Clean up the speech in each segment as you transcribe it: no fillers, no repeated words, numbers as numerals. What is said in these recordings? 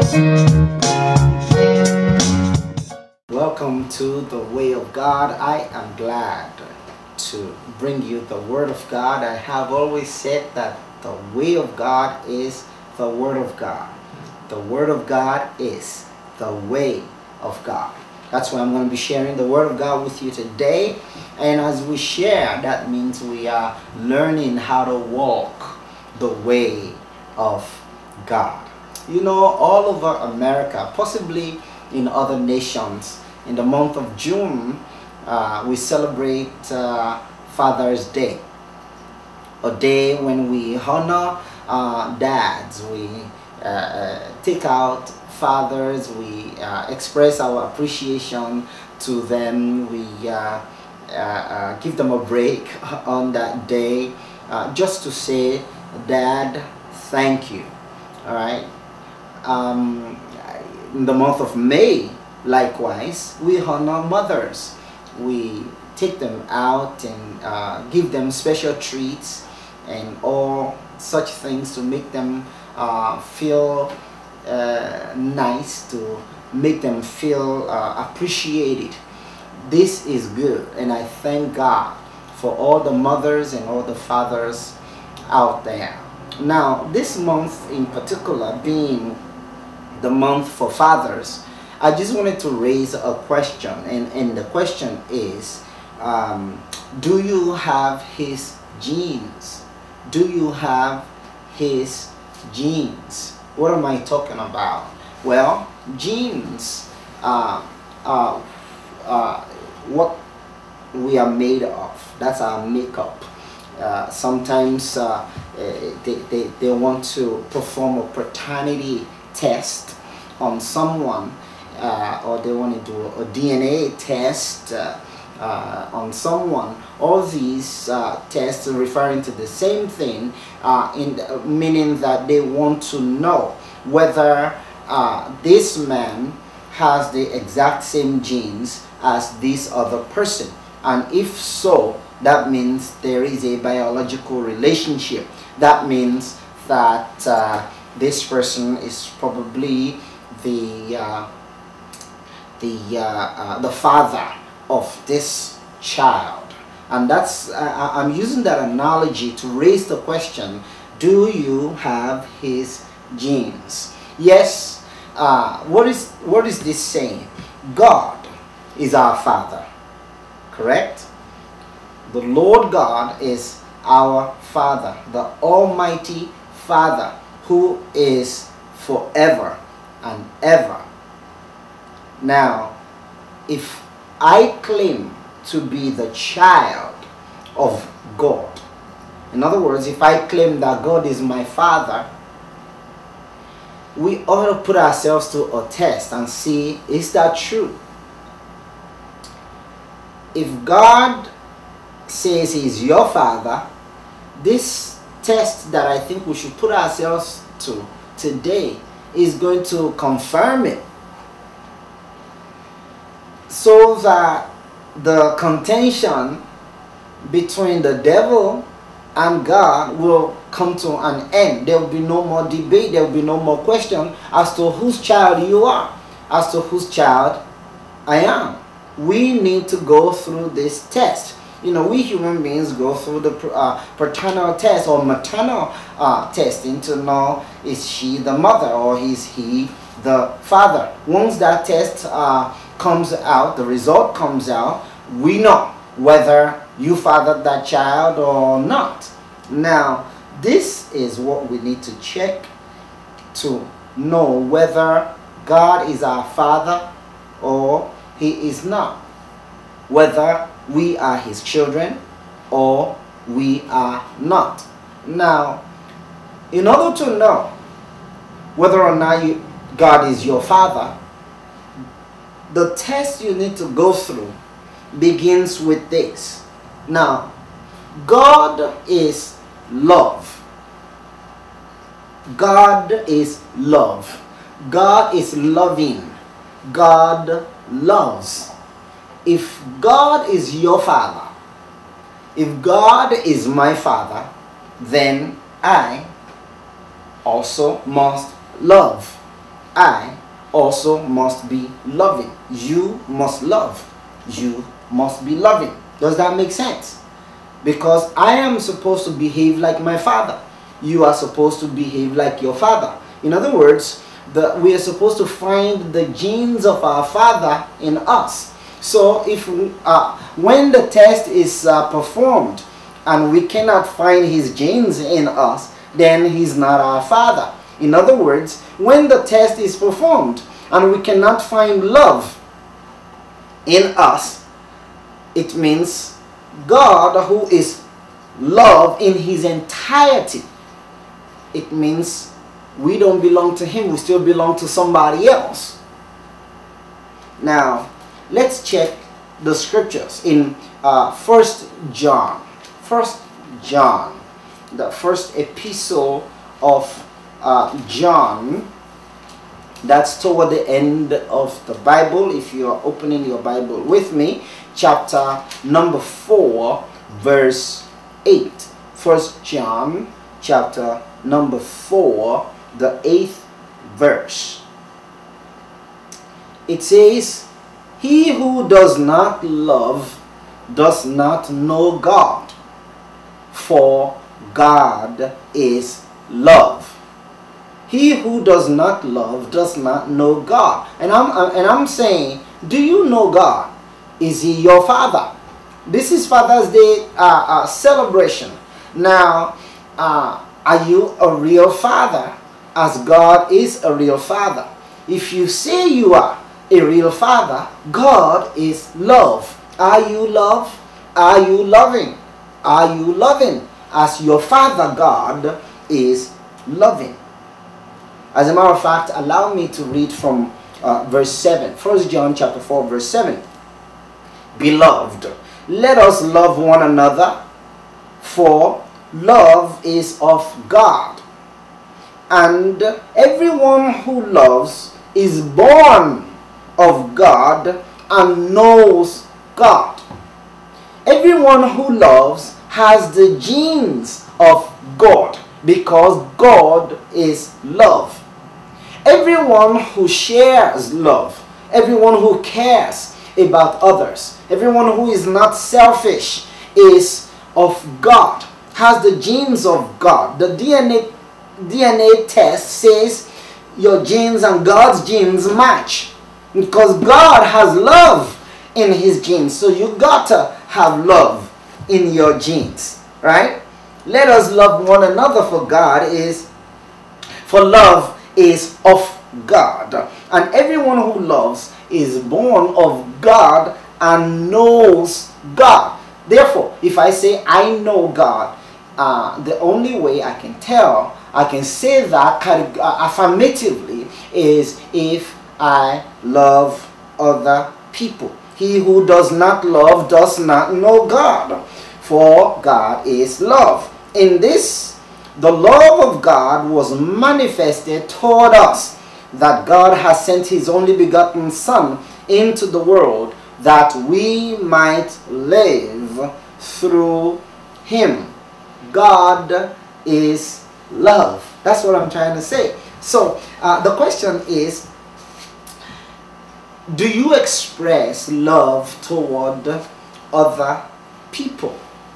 Welcome to the Way of God. I am glad to bring you the Word of God. I have always said that the Way of God is the Word of God. The Word of God is the Way of God. That's why I'm going to be sharing the Word of God with you today. And as we share, that means we are learning how to walk the way of God. You know, all over America, possibly in other nations, in the month of June, we celebrate Father's Day, a day when we honor dads. We take out fathers, we express our appreciation to them, we give them a break on that day, just to say, Dad, thank you. All right. In the month of May, likewise, we honor mothers. We take them out and give them special treats and all such things to make them feel nice, to make them feel appreciated. This is good, and I thank God for all the mothers and all the fathers out there. Now, this month in particular, being the month for fathers, I just wanted to raise a question, and the question is, do you have his genes? Do you have his genes? What am I talking about? Well, genes are what we are made of. That's our makeup. Sometimes they want to perform a paternity test on someone, or they want to do a DNA test on someone. All these tests are referring to the same thing, meaning that they want to know whether this man has the exact same genes as this other person, and if so, that means there is a biological relationship. That means that this person is probably the father of this child. And that's I'm using that analogy to raise the question, do you have his genes? Yes. What is this saying? God is our Father, correct? The Lord God is our Father, the Almighty Father, who is forever and ever. Now, if I claim to be the child of God, in other words, if I claim that God is my Father, we ought to put ourselves to a test and see, is that true? If God says he's your Father, this test that I think we should put ourselves to today is going to confirm it, so that the contention between the devil and God will come to an end. There will be no more debate, there will be no more question as to whose child you are, as to whose child I am. We need to go through this test. You know, we human beings go through the paternal test or maternal testing to know, is she the mother or is he the father. Once that test comes out, the result comes out, we know whether you fathered that child or not. Now, this is what we need to check to know whether God is our Father or he is not, whether we are his children or we are not. Now, in order to know whether or not God is your Father, the test you need to go through begins with this. Now, God is love. God is love. God is loving. God loves. If God is your Father, if God is my Father, then I also must love. I also must be loving. You must love. You must be loving. Does that make sense? Because I am supposed to behave like my father. You are supposed to behave like your father. In other words, we are supposed to find the genes of our father in us. So if when the test is performed and we cannot find his genes in us, then he's not our father. In other words, when the test is performed and we cannot find love in us, it means God, who is love in his entirety, it means we don't belong to him, we still belong to somebody else. Now, let's check the scriptures in 1 John. 1 John, the first epistle of John. That's toward the end of the Bible. If you are opening your Bible with me, chapter number 4, verse 8. 1 John, chapter number 4, the 8th verse. It says, "He who does not love does not know God, for God is love." He who does not love does not know God. And I'm saying, do you know God? Is he your father? This is Father's Day celebration. Now, are you a real father, as God is a real father? If you say you are a real father, God is love. Are you love? Are you loving? Are you loving as your Father God is loving? As a matter of fact, allow me to read from verse 7. 1 John chapter 4, verse 7. "Beloved, let us love one another, for love is of God. And everyone who loves is born of God and knows God." Everyone who loves has the genes of God, because God is love. Everyone who shares love, everyone who cares about others, everyone who is not selfish is of God, has the genes of God. The DNA test says your genes and God's genes match, because God has love in his genes. So you got to have love in your genes, right? Let us love one another, for love is of God. And everyone who loves is born of God and knows God. Therefore, if I say I know God, the only way I can say that affirmatively is if I love other people. He who does not love does not know God, for God is love. In this, the love of God was manifested toward us, that God has sent his only begotten Son into the world, that we might live through him. God is love. That's what I'm trying to say. So the question is, do you express love toward other people?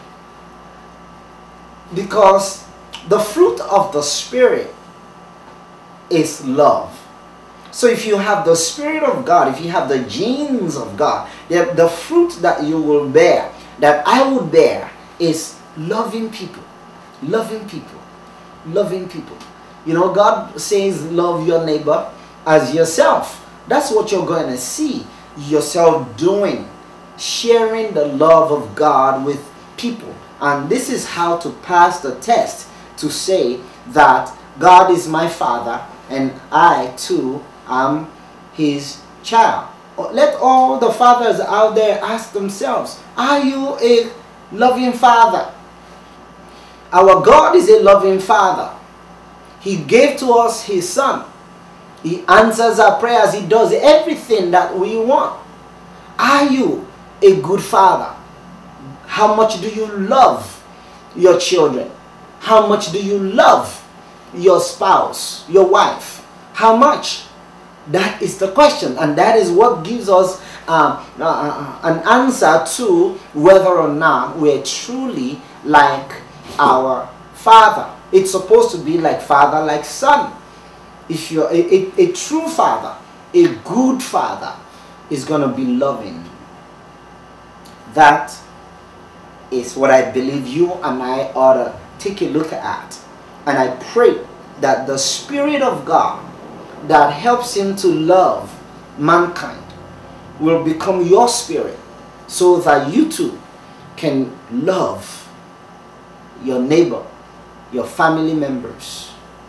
Because the fruit of the Spirit is love. So if you have the Spirit of God, if you have the genes of God, the fruit that you will bear, that I would bear, is loving people. Loving people. Loving people. You know, God says love your neighbor as yourself. That's what you're going to see yourself doing. Sharing the love of God with people. And this is how to pass the test, to say that God is my Father and I too am his child. Let all the fathers out there ask themselves, are you a loving father? Our God is a loving Father. He gave to us his Son. He answers our prayers. He does everything that we want. Are you a good father? How much do you love your children? How much do you love your spouse, your wife? How much? That is the question, and that is what gives us an answer to whether or not we're truly like our Father. It's supposed to be like Father, like Son. If you're a true Father, a good Father, is going to be loving. That is what I believe you and I ought to take a look at. And I pray that the Spirit of God that helps him to love mankind will become your spirit, so that you too can love your neighbor, your family members.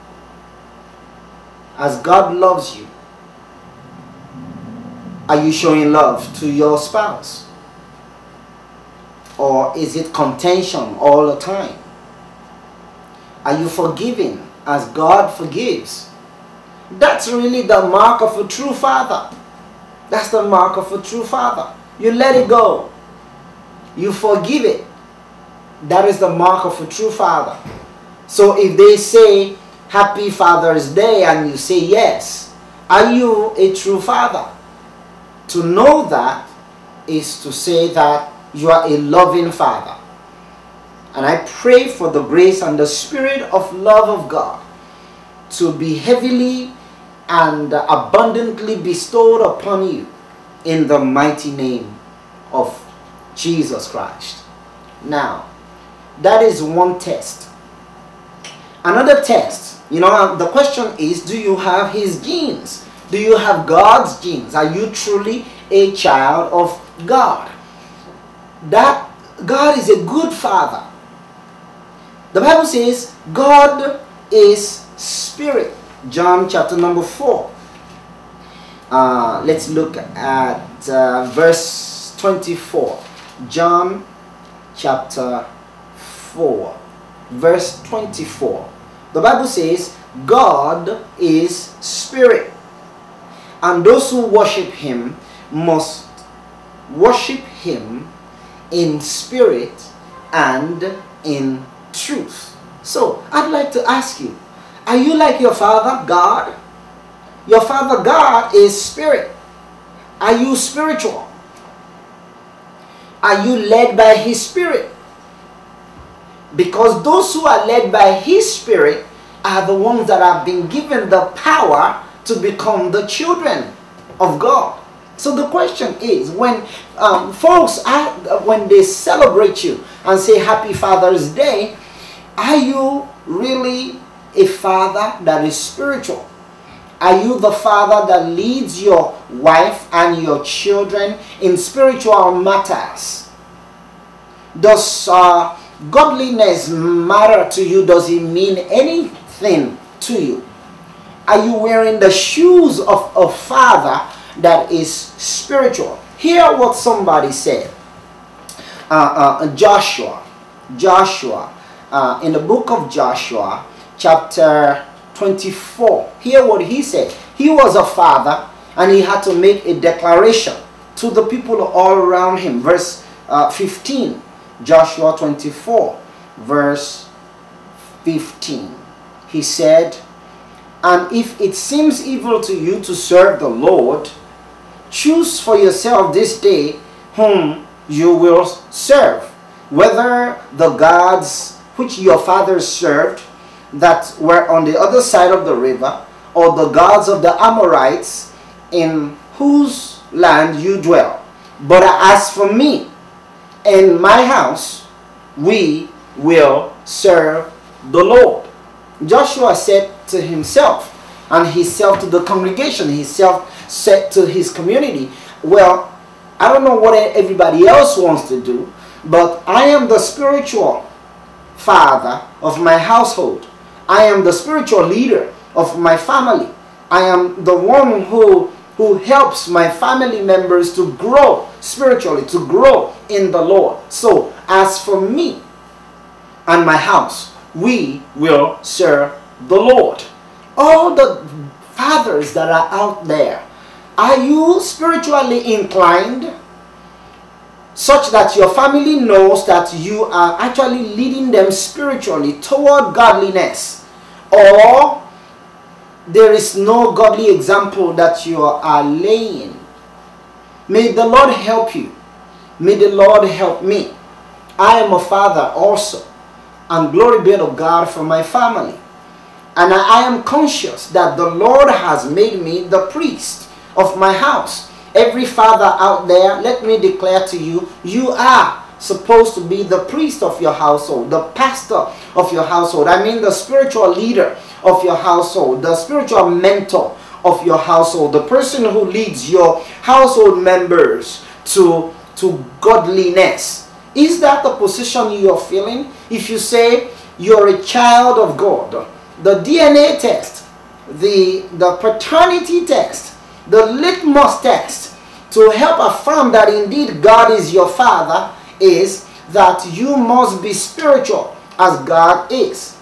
As God loves you, are you showing love to your spouse? Or is it contention all the time? Are you forgiving as God forgives? That's really the mark of a true father. That's the mark of a true father. You let it go. You forgive it. That is the mark of a true father. So if they say Happy Father's Day and you say yes, are you a true father? To know that is to say that you are a loving father. And I pray for the grace and the spirit of love of God to be heavily and abundantly bestowed upon you in the mighty name of Jesus Christ. Now, that is one test. Another test, the question is, do you have his genes? Do you have God's genes? Are you truly a child of God? That God is a good father. The Bible says God is spirit. John chapter number 4. Let's look at verse 24. John chapter 4, verse 24. The Bible says God is spirit, and those who worship him must worship him in spirit and in truth. So I'd like to ask you, are you like your Father God? Your Father God is spirit. Are you spiritual? Are you led by his spirit? Because those who are led by his spirit are the ones that have been given the power to become the children of God. So the question is, when folks, when they celebrate you and say Happy Father's Day, are you really a father that is spiritual? Are you the father that leads your wife and your children in spiritual matters? Does godliness matter to you? Does it mean anything to you? Are you wearing the shoes of a father that is spiritual? Hear what somebody said. Joshua, in the book of Joshua, chapter 24. Hear what he said. He was a father and he had to make a declaration to the people all around him. Verse 15. Joshua 24, verse 15. He said, "And if it seems evil to you to serve the Lord, choose for yourself this day whom you will serve, whether the gods which your fathers served that were on the other side of the river, or the gods of the Amorites in whose land you dwell. But as for me and my house, we will serve the Lord." Joshua said to himself, and he said to the congregation, he said to his community, well, I don't know what everybody else wants to do, but I am the spiritual father of my household. I am the spiritual leader of my family. I am the one who helps my family members to grow spiritually, to grow in the Lord. So, as for me and my house, we will serve the Lord. All the fathers that are out there, are you spiritually inclined such that your family knows that you are actually leading them spiritually toward godliness? Or there is no godly example that you are laying. May the Lord help you. May the Lord help me. I am a father also, and glory be to God for my family. And I am conscious that the Lord has made me the priest of my house. Every father out there, let me declare to you, you are supposed to be the priest of your household, the pastor of your household. I mean the spiritual leader of your household, the spiritual mentor of your household, the person who leads your household members to godliness. Is that the position you are filling? If you say you're a child of God, the DNA test, the paternity test, the litmus test to help affirm that indeed God is your father is that you must be spiritual as God is.